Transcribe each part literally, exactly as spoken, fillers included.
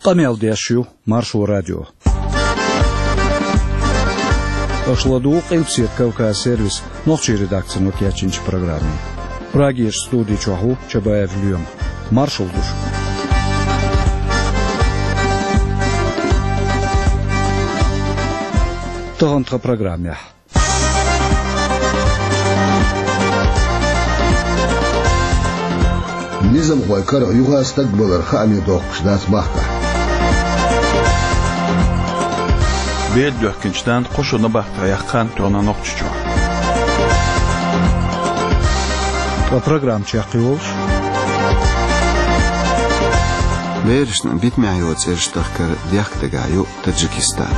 Камел Дящу, Маршу радио. Ашладук импсир Кавказ сервис, ночи редакция нокячинч программы. Прагиш студии Чаху, Чабаев Люем. Маршал душ. Тагантха программе. نظام ويكره يوها استقبل الخامي دوقش ناس محكة بيد يحكنشتان قشو نبحت يحقان تونا نقشجو وبرنامج يحقيوش بيرشن بيت معيو تسيرش تخكر ديخ دقايو تاجيكستان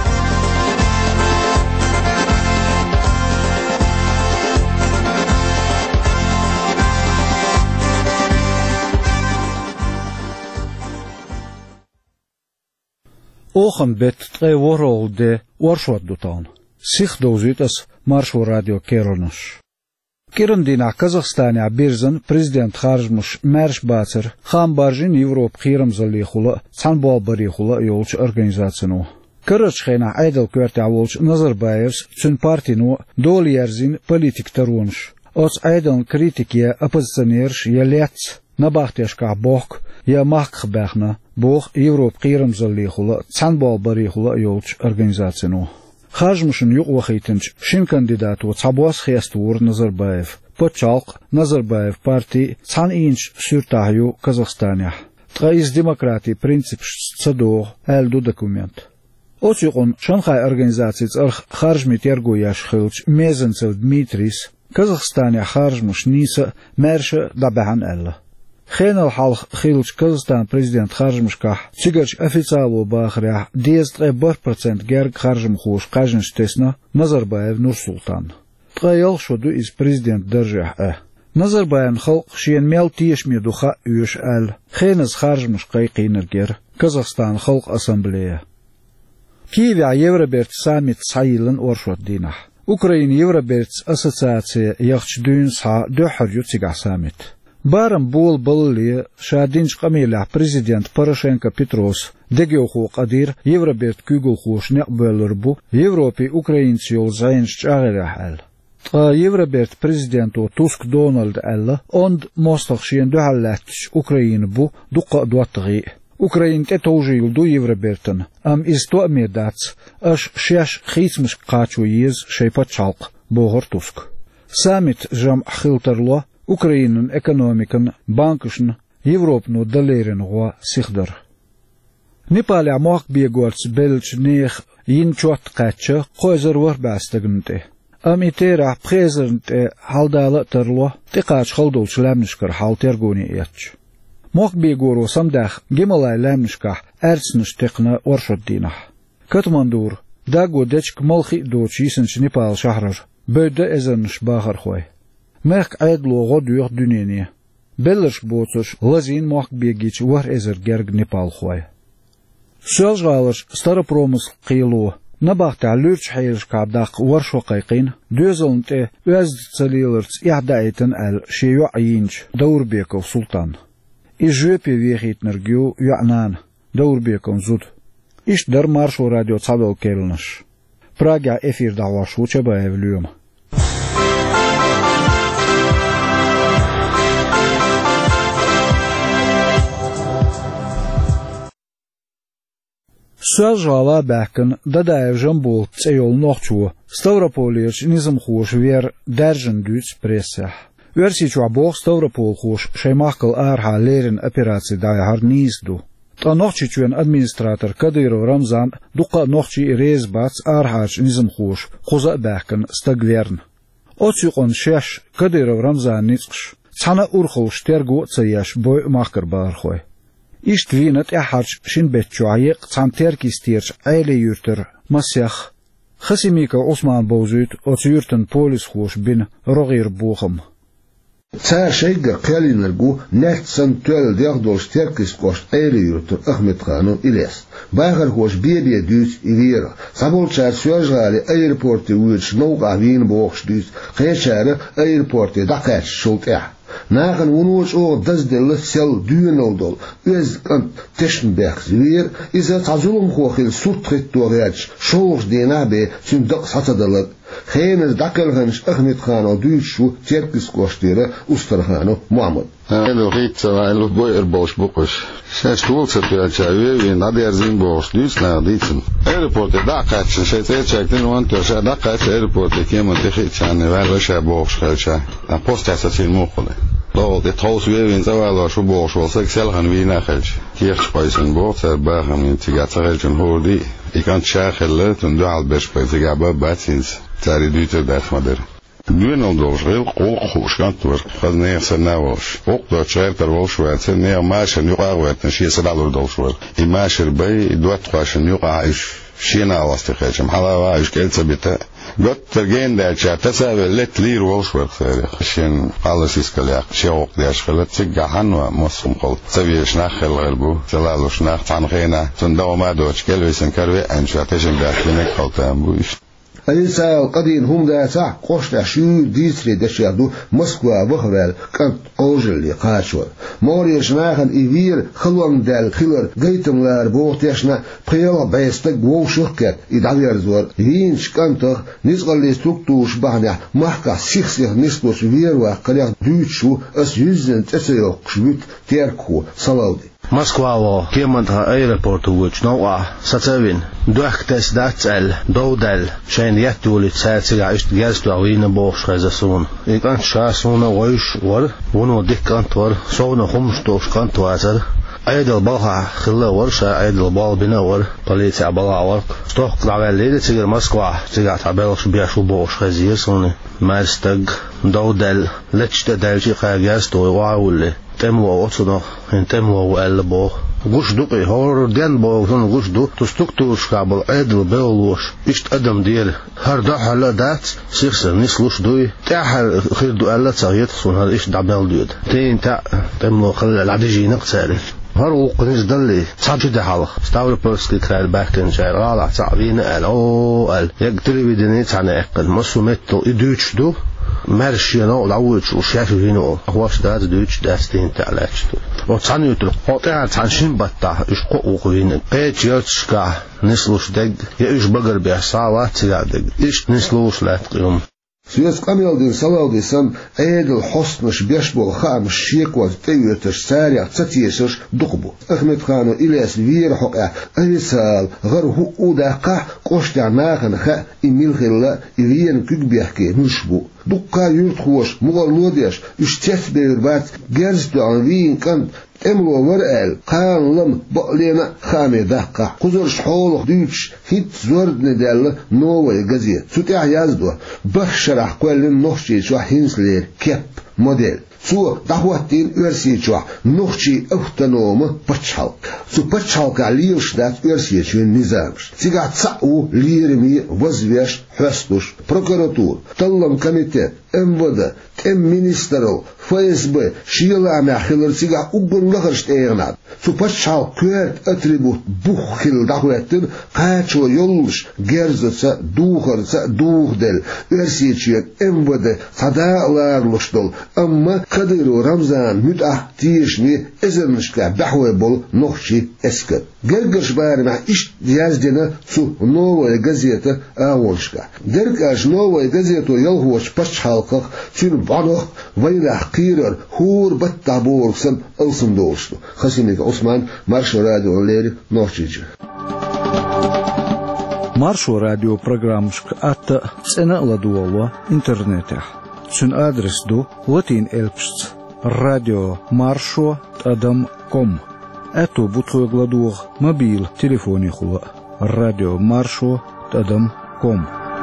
Ochen bet tre worol de warshot dutan. Sich dozitas Marshu radio Keronush. Kerondina Казахстане Бирзан президент Харжмуш Мерш Бацер Хам Баржин Европ Хирам Залихула Цанбал Барихула Йолч организацию. Карачхена Айдел Квертя Волч Назарбаевс Цун партину Дол Ярзин политик Тарунш. Оц Айдел критики оппозиционерш Ялец Набахтешка Бог Я Махбахна Бог Европ Хирам Залихула Цанбал Барихула Йолч организацию. Хажмушин юг вахитинч шин кандидату цабуас хестур Назарбаев. Почалк Назарбаев партии цан инч сюртахю Казахстане. Траис демократии принцип цадо элду документ. Оцюкон Шанхай организации царх харжми тергуяш хилч Мезенцев Дмитрис Казахстане харжмуш ниса мерша дабахан элла. Хенал халх хилч Казахстан президент Харжмушка цыгач официалу бахря десять процент герг Харжм хуш кажнш тесна Назарбаев Нурсултан. Траил шоду из президент держа э. Назарбаев халк шиен мел тиеш медуха юш ал. Хенас Харжмуш кайкинергер Казахстан халк ассамблея. Киеве Евроберт саммит сайылын оршот дина. Украин Евроберт ассоциация яхч дюнса дөхөр юцигах саммит. Барам бол балли шадинч камиля президент Порошенко Петрос дегеоху қадир Евроберт күгілхуш неқбөлірбу Европе украинцы ол зайынш чағырахал. Та Евроберт президенту Туск Дональд әлі онд мостақ шиен дөхалләтш Украины бу дуққа дуаттығы. Украин те тоже илду Евробертін. Ам исто медац аш шеш хитмш қачу ез шейпа чалқ боғыр Туск. Саммит жам хилтарло Украинын экономикан банкышын Европну далерен гуа сихдар. Непаля мох бегорц белч нех инчот кача қойзыр вар бастыгынты. Амитера презернте халдалы тырло текач халдулч ләмнішкар халтергуни етч. Мох бегору самдах гемалай ләмнішка әрцніш текна оршот динах. Катмандур дагу дечк малхи доч исінч Непал шахрар бөді ezernish бағар хой. Merk aydlo godur düneni. Bellish botush lazin moq begich war ezer gerg Nepal khoy. Sözgalış Staropромысл qiylu. Nabaqta lurch hayrish qabdaq war shoqayqin. Dözolnte öz tsalilirts ihdaitin al sheyu ayinch Daurbekov Sultan. Ижепе вехитнергю я'nan Daurbekov zud. Ish dar Marshu radio Tsabel kelnish. Praga efir davashu Чабаев Люем. Söz jala bəkin Dadaev jambol tseyol noqchu Stavropolierch nizm xoş ver derjin düts pressa. Versichu abog Stavropol xoş şeymaqıl arha lerin operasiya dayar nizdu. Ta noqchichuen administrator Kadyrov Ramzan duqa noqchi rezbats arhach nizm xoş qoza bəkin stagvern. Otsüqon shesh Kadyrov Ramzan nitsqsh sana urxul shtergu tsayash boy maqkar barxoy. İşt vinet eharç şin betçuayık santerkis tierç aile yürtür masyakh. Xasimika Osman Bozüt ots yürtün polis xoş bin rogir buğım. Tsar şeyger qelinirgu netsan töl diagdol sterkis koş aile yürtür Ahmet Khanım iles. Bağır xoş bebe düz ivira. Sabolçar sözgali airporti uyuç noğa vin boğş düz. Qeçarı airporti daqaç şult eh. Nagen wonoos o das de lutsel duinodol. Uz kan Tischenberg zwier is het azulum hoogil soetrit doorheids. Schoos dienabe zijn dak satadelijk. Geen dakkelgens Ahmed Khan o Duitsu Tjerkis kosteren Usterhano Mohammed. Elo ritsa elo boyer bosh bukus. Sen stulse pjačavi in nadjerzin bosh Duitsland ditsen. Airport da kaç şey çektin on tör da kaç airport kemo tehçane var başa bosh kaça. A postasa sin mokole. Lo de tros wir in zawala scho bosh was excel han wie nachelch. Kirchspeisen bosh ba ham in tigatsarelchen holdi. Ik kan chagelle toen de albespeise gaba batsins. Tari duite dat mader. Nu en dan heel goed kan door. Van neerse nauws. Ook dat schrijver was wat neer maar nu arbeid en she said all those were. Imagine bij dat was nu is China was te gaan. Hala is geld bita. Got vergeen dat ja tasavel let lir was wat geen alles is klaar. She ook daar schelt zich gaan mosum qol. Sawie snach gelbo. Salalo snach van gena. Toen daar maar door kelwisen karwe en ja tegen dat ben ik altijd moest. Alisa qadin hum da sa qoshta shu disri da shadu Moskva bohvel kan ojli qashwa mori shnahan ivir khulwan dal khiller gaitumlar bohteshna qiyala baysta gowshukket idaver zor hinch kantor nisqalli struktush bahna mahka sikhsih nistos virwa qaliq duitshu as yüzen tseyo qshvit terku salawdi Moskva kiemanta airportu wuchnoa satsevin duaktes datsel dodel shen yatulit satsiga ist gerstu awina bosh rezasun ikan shasuna wish war wono dikant war sona humstosh kantwazer aidel balha khilla war sha aidel bal bina war politia bala war stok klavelide tsiger Moskva tsiga tabelsh biashu bosh rezisuni marstag dodel lechta delchi khagerstu waule temlo otsuno en temlo elbo gushduqi hor den bo zon gushdu to struktur skabel edel belosh ist adam dir har da hala dat sirse nislush dui tahal khirdu alla tsayet sun har ist dabel dud tin ta temlo khal ladiji naqsari har uqnis dalli sajid hal stavropolski kraj bakten jarala ta'vin al o al yaqtri bidini tana aqal masumetto iduchdu مرشينا الأول وشافوا هنا أخواش ده دوتش داستين تعلقتوا وتصنيت القطع تنشين بطة إيش قوقين قيت يرتشكا نسلوش دق يإيش بقر بيحصالات تلادق إيش نسلوش لا تقيم Suez kamildin salaudisan eedel hostnish beshbol kham shikwa tayutish sariya tsatiyesh duqbu Ahmed Khan ilyas vir hoqa aysal gar hu udaqa qoshta nagan kha imil khilla ivien kugbehke nushbu duqqa yurt khosh mugalodish ishtet berbat gerstu anvin kan emlo war el qanlam ba'lena khamidaqa quzur shholq duch hit zordne del novoy gazet sutah yazdo bashara qolin nohchi shu hinsler kep model su dahwatin versichwa nohchi autonom pachal su pachal kaliyush dat versichu nizamsh siga tsau lirmi vazvesh hastush prokuratur tallam komitet эм вэ дэ эм министрл эф эс бэ шилами хилерсига угунлахыршт эгнат супачал квет атрибут буххил дахветтин качо йолш герзеса духарса духдел версичет эм вэ дэ садаларлыштол амма кадыру рамзан мутах тишни эзернишка дахве бол нохчи эскет гергеш барма иш яздена су новая газета авоншка деркаш новая газету йолгоч пачал Tün banıq vayla qirar hur battaborsan alsın dostu. Xasinik Osman Marşo radyoları nohçici. Marşo radyo programşk atta tsena laduwa internete. Tün adres du latin elpst radio marsho adam com. Eto butsoy gladuwa mobil telefoni khula radio marsho adam com.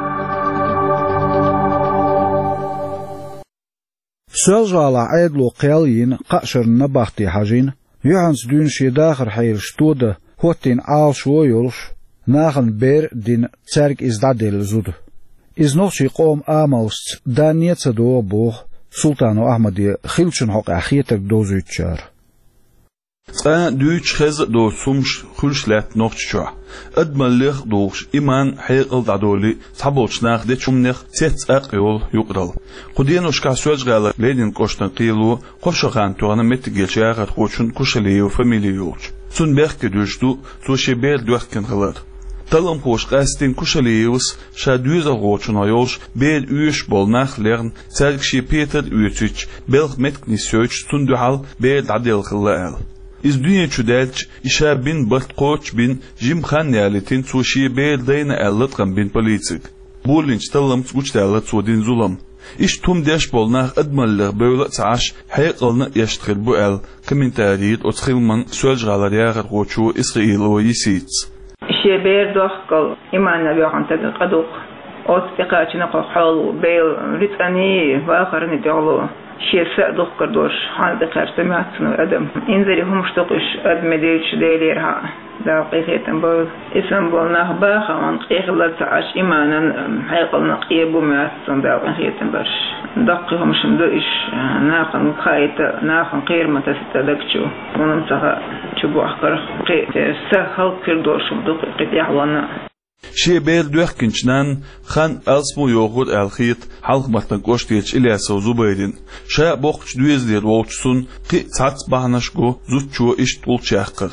سالجالا عيدلو قيالين قاشر نباختي حاجين يوحنس دون شي داخر حيل شتودة هوتين آل شويولش ناخن بير دين تسارك ازدادل زود از نوشي قوم آمالست دانية دو بوغ سلطانو أحمدي خيلشن حق أخيتك دوزو تشار تا دوش خز دو سومش خلشلات نوچشوا ادملخ دوش ایمان حیقل دادولی صبوش ناخ ده چومنخ تت اقیول یقرل خودینوش کاسوج غالا لیدین کوشتن قیلو قوشغان توغن متگلش یاغت خوچون کوشلیو فامیلیوچ سون بخ دوشتو سوشی بیر دوخکن غلط تلم خوش قاستين كوشليوس شادوز غوچن ايوش بيد üş bolnach lern selgshi Peter üçüç belg metkni söç tunduhal bed adel khilal iz dünya çudelç işa bin bart qoç bin jimkhan yalitin sushi bed dayna allatqan bin politik bulinç talım uçdala sodin zulam iş tum deş bolnach admallı böyle taş hayqalna yaştkhil bu el kommentariyet otkhilman sözgalar yagar qoçu İsrail o yisits شيبير دوخكل إيماننا بيوحن تقدوق أصدقائنا قحول بيل ريتاني وآخرين تغلو شيء سأدوق كردوش حال دقار سمعت سنو أدم إنزلي هم اشتقش أدم ديلش ديليرها دقيقة بول اسم بولناه باخا وان قيق لتعاش إيمانا حيقلنا قيبو معسن دقيقة برش دقهم شمدوش ناقن خايتا ناقن قير ما تستدقشو ونمسخا شبو أحقر قيت سهل كردوش دقيقة يحوانا شيء بير دوخكنشنان خان ألسمو يوغود الخيط حلق متن قوشتيش إلياسو زبيدين شاء بوخش دويزدير ووچسون قي تاتس بحنشكو زوتشو إشت قولش يحقر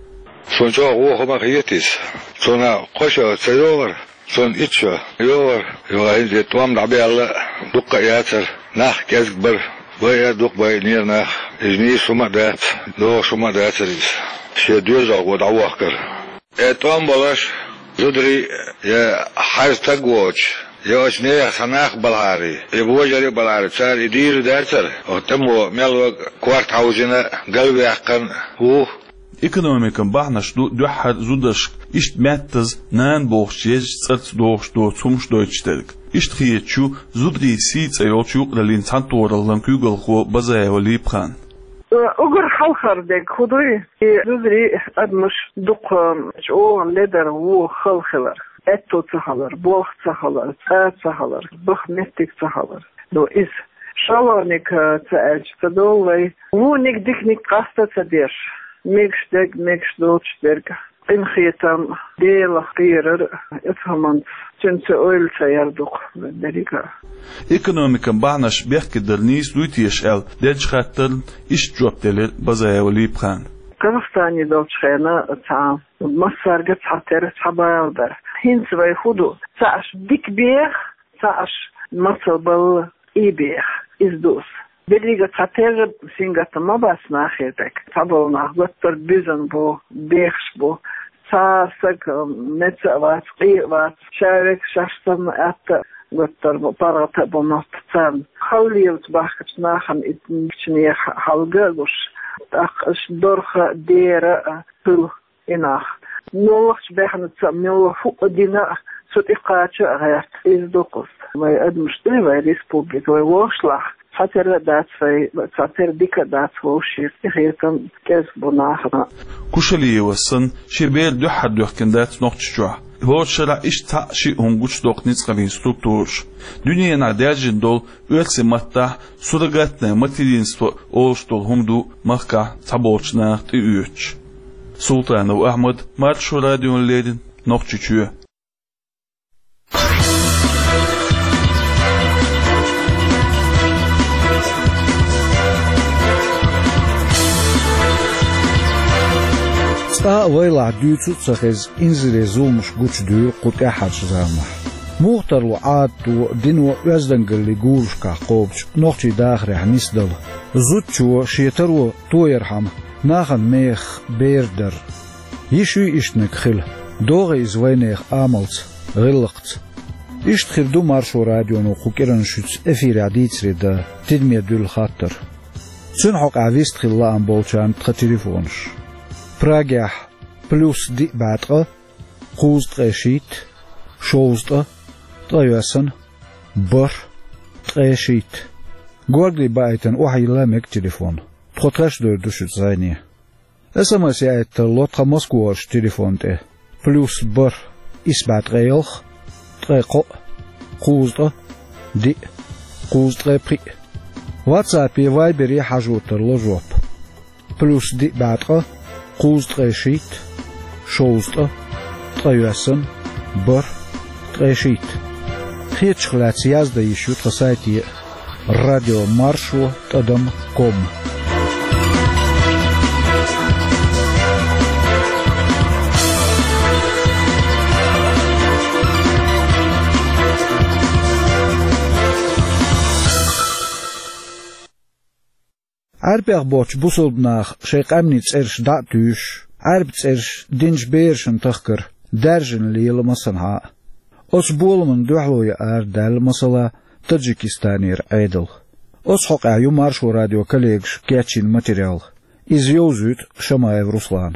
سون جو غوخو مخيتيس سون قوشو تسيور سون إتشو يور يوغين زي توام دعبي الله دقا ياتر ناخ كازك بر بويا دق باي نير ناخ إجني سوما دات دو سوما داتريس شيء دوزا غود عواقر إتوام بلاش زدري يا حارس تقوش يا أشنية سناخ بالعاري يبوجري بالعاري صار يدير دارتر وتمو ملو كوارت عاوزنا قلبي حقن هو ekonomikan bahnaş du duhad zudaş iş mettez nan boğşej tsat doğş do sumş deutschtelk iş khiyechu zudri si tsayolchu uqralin tantorallan kugel kho bazayoli pran أجر خلخر دك خدوي زري أدمش دق شو لدر وو خلخلر أتو تخلر بوخ تخلر تات تخلر بخ نتك تخلر دو إز شالونك تأج تدولي وو نك ديك نك قاستا تدير ميكش دك ميكش دوتش درك إن خيتام ديل خيرر إفهمن تنت أويل تيردق دريكا ekonomikan bahnaş berk dernis lutiyeş el dech khatter iş job deler bazayoli pran Казахстане долчхена та масарга цатер цабалдар хинц вай худу цаш дик бех цаш масабал ибех издус Бедрига цатер сингата мабас нахетек цабал нахготтер бизен бо бехш бо цасак мецавас қивас шарек шаштам атта gotter parata bonat tsan khawlilt baxkat nahan itnchni halga gosh ach dorkha dera pul inach nolch behn tsamil fu dina sut iqacha gayat izdokos may admshte vay respublika vay woshlah hater dat vay hater dika dat woshir ihekam kes bonahna kushali wasan shibel duhad duhkendat noqchwa Hoşara iş taşi hunguç doknits kavin strukturş. Dünya nadejin dol ölse matta surgatne matelinstvo olştol humdu mahka taboçna ti üç. Sultanov Ahmed Marşo Radyon Ledin Nokçuçu. تا ويلا ديوتو تسخز إنزلي زومش قوش ديو قطع حاج زامح مختر وعاد دينو وزدنقل لقولش كاقوبش نوختي داخري حنيس دل زوتشو شيترو تو يرحم ناخن ميخ بيردر يشو إشتنك خل دوغي إزوينيخ آملت غلقت إشت خل دو مارشو راديو نوخو كيرنشوت أفير عديتري دا تدمية دول خاطر تنحق عويست خلان بولشان تخ تليفونش براجح بلوس دي بعدقة خوزت غشيت شوزت طيوسن بر غشيت قوغلي بايتن وحي لامك تليفون تخطرش دور دوشت زيني اسم اسيات لوت خمس قوارش تليفون ده بلوس بر اسبات غيلخ طريقو خوزت دي خوزت غبري واتسابي وايبري حاجوتر لجوب بلوس دي بعدقة قوز تغيشيت شوزت تغيوسن بر تغيشيت خيت شغلات سيازده يشو تغسايتي راديو مارشو تقدم كوم عربيغ بوش بوصلبناخ شيق أمني تسيرش دعتوش عرب تسيرش دينش بيرشن تخكر درجن ليل مصنها أس بول من دوحلو يأر دال مصلا تاجيكستانير عيدل أس حق عيو مارشو راديو كاليغش كياتشين ماتريال إز يوزوت شمايف روسلان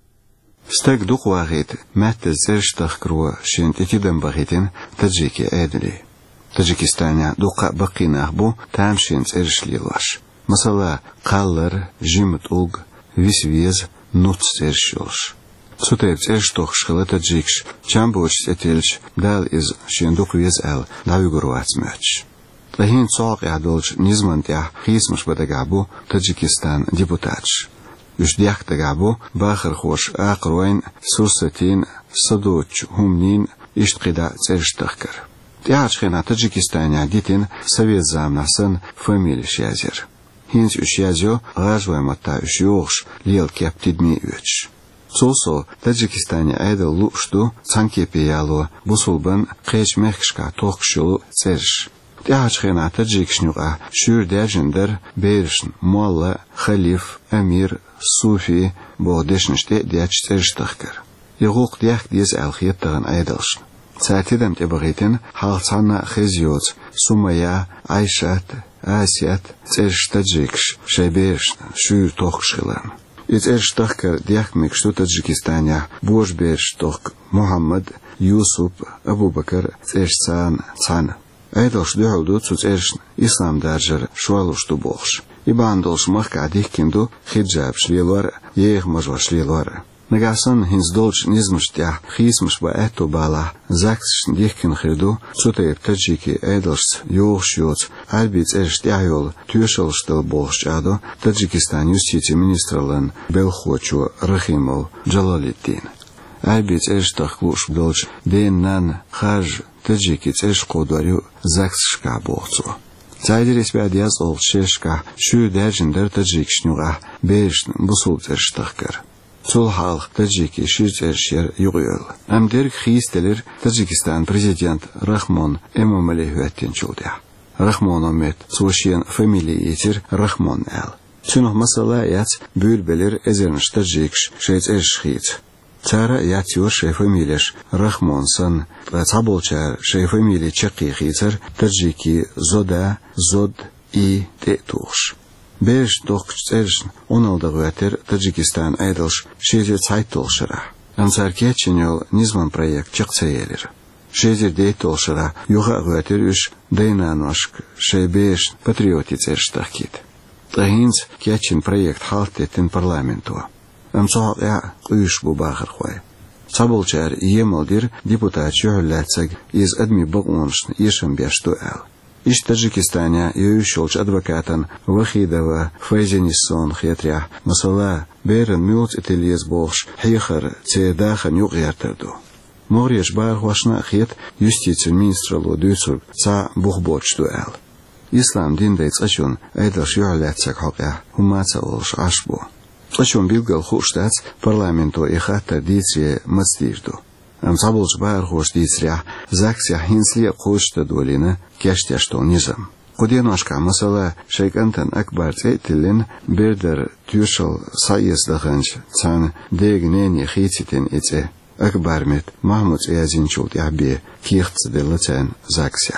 ستاك دوق واغيت مات تزيرش تخكروا شين تتدن بغيتين تاجيكي عيدلي تاجيكستانيا دوق بقينا بو تامشين تسيرش ليلواش مثلا قالر جيمت اوغ ويسويز نوت سيرشوش سوتيب سيرشتوخ شخلتا جيكش جامبوش ستيلش دال إز شيندوق ويز ال داويغروات ماتش لهين صاق يعدولش نزمن تيح خيسمش بدقعبو تاجيكستان ديبوتاتش يش ديح تقعبو باخر خوش آقروين سوستين صدوش همنين اشتقدا سيرشتخكر تيحاج خينا تاجيكستان يعديتين سويت زامناسن فاميلش يازير هينس اشيازيو غاجوي متا اشيوغش ليل كيب تدمي اوش سوسو تاجيكستاني ايدل لوشتو سانكي بيالو بوسولبن قيش مخشكا توخشو سيرش تيحاج خينا تاجيكشنيوغا شور داجندر بيرشن مولا خليف امير صوفي بودشنشتي دياج سيرش تخكر يغوق دياخ ديز الخيط تغن ايدلشن ساتيدم تبغيتن حالصانا خيزيوز سميا عايشات آسيات تسيرش تاجيكش شايبيرش شور توخش خلان يتسيرش تخكر دياك مكشتو تاجيكستانيا بوش بيرش توخ محمد يوسف أبو بكر تسيرش سان سان أيدلش دوحلدو تسيرش إسلام دارجر شوالوش دو بوخش يباندلش مخ عديك كندو خجاب شليلور ييخ مجوى شليلور نگاسن هنز دولش نزمش تيح خيسمش با اتو بالا زاكسش ديكن خردو سوتيب تاجيكي ايدلش يوغش يوز عربيت ايش تيحيول تيوشلش دل بولش جادو تاجيكستان يوستيتي منسترلن بلخوچو رخيمل جلال الدين عربيت ايش تخلوش بدولش دين نان خارج تاجيكي ايش قوداريو زاكسش كا بوغцо Зайдерес бәдияз ол шешка шу дәжіндер тәджикшнюға берішн бұсул тәрштіқкір. Сол халық тәджики ширцершер юғыл. Әмдер хейстелер Таджикистан президент Рахмон Эмомали хүәттен чулды. Рахмон омет сошиен фамилия етер Рахмон әл. Цунух масала яц бөлбелер әзерніш тәджикш шейцерш хейц. Цара ятюр шей фамилияш Рахмонсон, цаболчар шей фамилия чақи хейцер тәджики зода, зод и те тухш. Беш тоқчершн оналдағы өтер Таджикистан айдылш шезер цайттолшыра. Амсар кетченел низман проект чықцаелер. Шезер дейтолшыра юға өтер үш дайнаношк шей беш патриотицерш тақкет. Тахинц кетчен проект халтеттен парламенту. Амсал я қүйш бұ бағыр қой. Цаболчар емалдир депутат жүйіләтсіг из адми бұғыншн ешім бешту әл. Иш Таджикистане юшолч адвокатан Вахидова Файзениссон хетря масала берен мюлт ителиез болш хихар цедахан югяртерду. Мореш бар хвашна хет юстиция министрлу дюцуг ца бухбочту эл. Ислам диндейц ашун айдаш юалятсак хакя хумаца олш ашбу. Ашун билгал хуштац парламенту ихата диция мацдирду. Амсаболж бар хош дицря заксия хинсли қошта долина кештяштол низам. Қуденошка масала шейкантан акбар цейтилин бердер тюшал сайездаханч цан дегнени хититин ице акбармет Махмуд Иязинчул ябе кихцделацен заксия.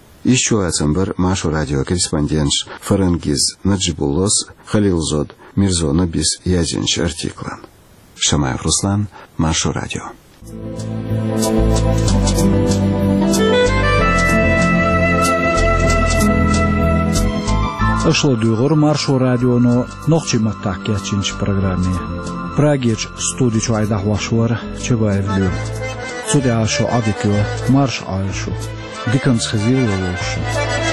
Еще один бар машу радиокорреспондент Фарангиз Наджибулос Халилзод Мирзона бис Язинч артиклан. Шамаев Руслан, Машу радио. Ашло дүйгөр Маршу радиону нохчи маттак кетчинч программе. Прагеч студич айдах вашуар чебаевлю. Судя ашу адикю марш айшу. Диканс хазил лошу.